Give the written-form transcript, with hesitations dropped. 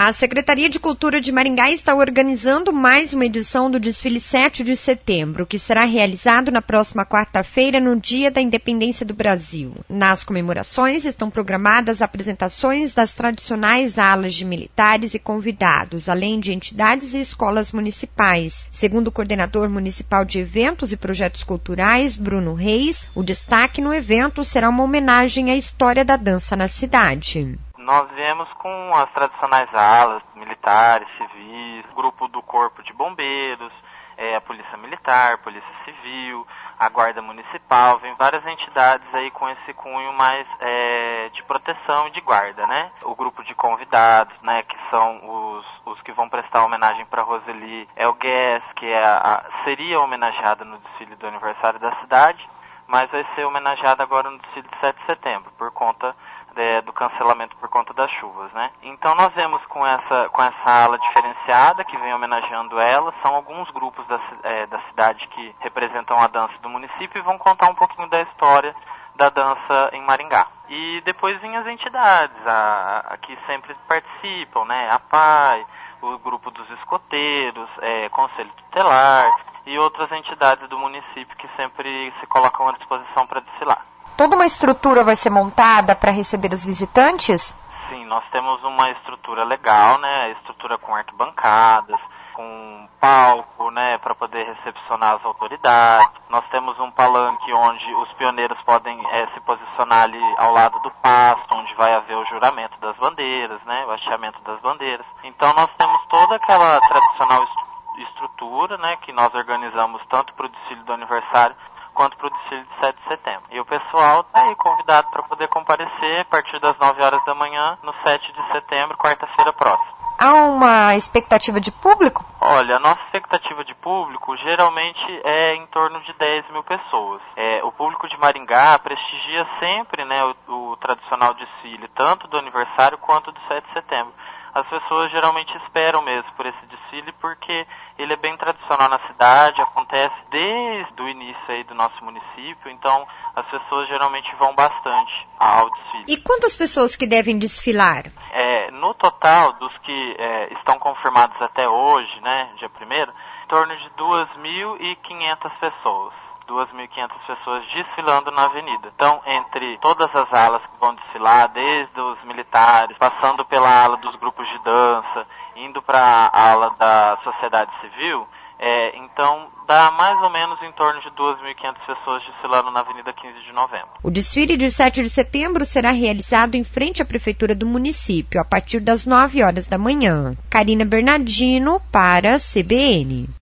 A Secretaria de Cultura de Maringá está organizando mais uma edição do Desfile 7 de Setembro, que será realizado na próxima quarta-feira, no Dia da Independência do Brasil. Nas comemorações estão programadas apresentações das tradicionais alas de militares e convidados, além de entidades e escolas municipais. Segundo o coordenador municipal de eventos e projetos culturais, Bruno Reis, o destaque no evento será uma homenagem à história da dança na cidade. Nós viemos com as tradicionais alas, militares, civis, grupo do Corpo de Bombeiros, a Polícia Militar, Polícia Civil, a Guarda Municipal, vem várias entidades aí com esse cunho mais de proteção e de guarda, né? O grupo de convidados, né, que são os que vão prestar homenagem para Roseli, é o GES, que seria homenageada no desfile do aniversário da cidade, mas vai ser homenageada agora no desfile de 7 de setembro, por conta do cancelamento por conta das chuvas, né? Então nós vemos com essa ala diferenciada que vem homenageando ela, são alguns grupos da cidade que representam a dança do município e vão contar um pouquinho da história da dança em Maringá. E depois vêm as entidades, que sempre participam, né? A PAI, o grupo dos escoteiros, Conselho Tutelar e outras entidades do município que sempre se colocam à disposição para desfilar. Toda uma estrutura vai ser montada para receber os visitantes? Sim, nós temos uma estrutura legal, né? Estrutura com arquibancadas, com palco, né? Para poder recepcionar as autoridades. Nós temos um palanque onde os pioneiros podem se posicionar ali ao lado do pasto, onde vai haver o juramento das bandeiras, né? O hasteamento das bandeiras. Então nós temos toda aquela tradicional estrutura, né? Que nós organizamos tanto para o desfile do aniversário quanto para o desfile de 7 de setembro. E o pessoal está aí convidado para poder comparecer a partir das 9 horas da manhã, no 7 de setembro, quarta-feira próxima. Há uma expectativa de público? Olha, a nossa expectativa de público geralmente é em torno de 10 mil pessoas. O público de Maringá prestigia sempre, né, o tradicional desfile, tanto do aniversário quanto do 7 de setembro. As pessoas geralmente esperam mesmo por esse desfile porque ele é bem tradicional na cidade, acontece desde o início aí do nosso município, então as pessoas geralmente vão bastante ao desfile. E quantas pessoas que devem desfilar? No total, dos que estão confirmados até hoje, né, dia 1º, em torno de 2.500 pessoas. 2.500 pessoas desfilando na avenida. Então, entre todas as alas que vão desfilar, desde os militares, passando pela ala dos grupos de dança, indo para a ala da sociedade civil, então dá mais ou menos em torno de 2.500 pessoas desfilando na Avenida 15 de Novembro. O desfile de 7 de setembro será realizado em frente à Prefeitura do município, a partir das 9 horas da manhã. Karina Bernardino, para a CBN.